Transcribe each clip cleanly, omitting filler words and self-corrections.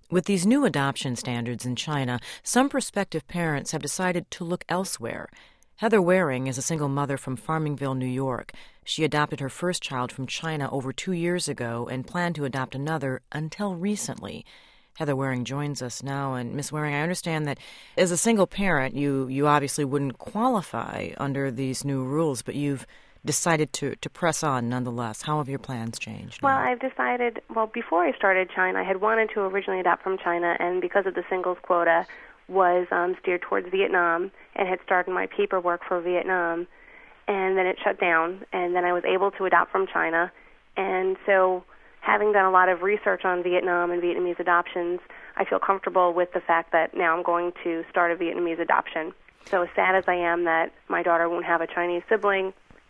With these new adoption standards in China, some prospective parents have decided to look elsewhere. Heather Waring is a single mother from Farmingville, New York. She adopted her first child from China over 2 years ago and planned to adopt another until recently. Heather Waring joins us now. And Ms. Waring, I understand that as a single parent, you obviously wouldn't qualify under these new rules, but you've decided to press on nonetheless. How have your plans changed now? Well, I've decided, before I started China, I had wanted to originally adopt from China, and because of the singles quota, was steered towards Vietnam and had started my paperwork for Vietnam, and then it shut down, and then I was able to adopt from China. And so having done a lot of research on Vietnam and Vietnamese adoptions, I feel comfortable with the fact that now I'm going to start a Vietnamese adoption. So as sad as I am that my daughter won't have a Chinese sibling,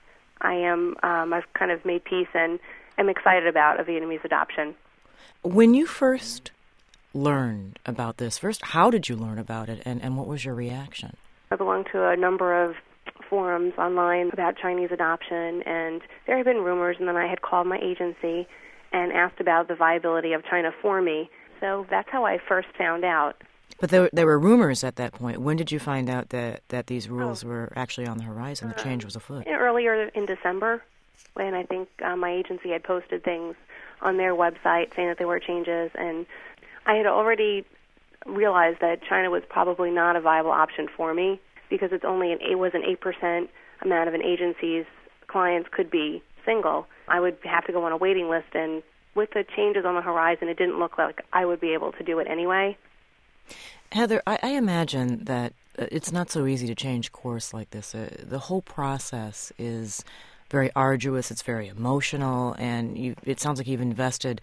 I've kind of made peace and am excited about a Vietnamese adoption. When you first learned about this, how did you learn about it, and what was your reaction? I belong to a number of forums online about Chinese adoption, and there had been rumors, and then I had called my agency and asked about the viability of China for me. So that's how I first found out. But there were rumors at that point. When did you find out that these rules were actually on the horizon, the change was afoot? Earlier in December, when I think my agency had posted things on their website saying that there were changes, and I had already realized that China was probably not a viable option for me because it was an 8% amount of an agency's clients could be single. I would have to go on a waiting list, and with the changes on the horizon, it didn't look like I would be able to do it anyway. Heather, I imagine that it's not so easy to change course like this. The whole process is very arduous, it's very emotional, and it sounds like you've invested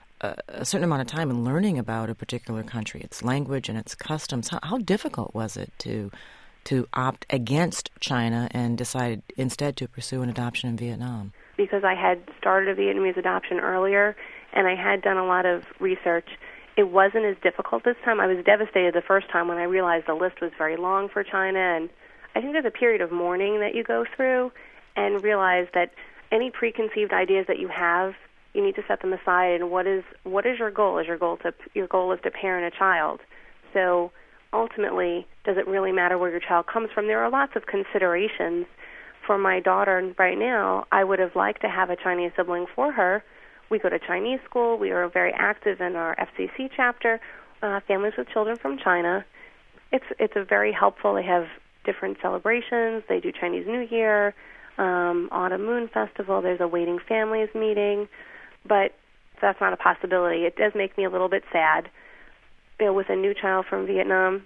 a certain amount of time in learning about a particular country, its language and its customs. How difficult was it to opt against China and decide instead to pursue an adoption in Vietnam? Because I had started a Vietnamese adoption earlier, and I had done a lot of research, it wasn't as difficult this time. I was devastated the first time when I realized the list was very long for China, and I think there's a period of mourning that you go through and realize that any preconceived ideas that you have, you need to set them aside. And what is your goal? Your goal is to parent a child. So ultimately, does it really matter where your child comes from? There are lots of considerations for my daughter right now. I would have liked to have a Chinese sibling for her. We go to Chinese school. We are very active in our FCC chapter, Families with Children from China. It's a very helpful. They have different celebrations. They do Chinese New Year, Autumn Moon Festival. There's a Waiting Families meeting, but that's not a possibility. It does make me a little bit sad. With a new child from Vietnam,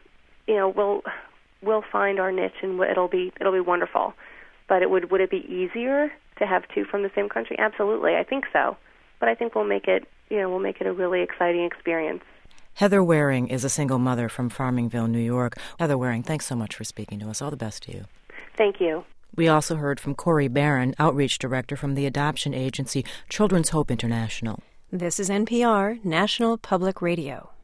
we'll find our niche, and it'll be wonderful. But would it be easier to have two from the same country? Absolutely, I think so. But I think we'll make it a really exciting experience. Heather Waring is a single mother from Farmingville, New York. Heather Waring, thanks so much for speaking to us. All the best to you. Thank you. We also heard from Corey Barron, Outreach Director from the adoption agency Children's Hope International. This is NPR, National Public Radio.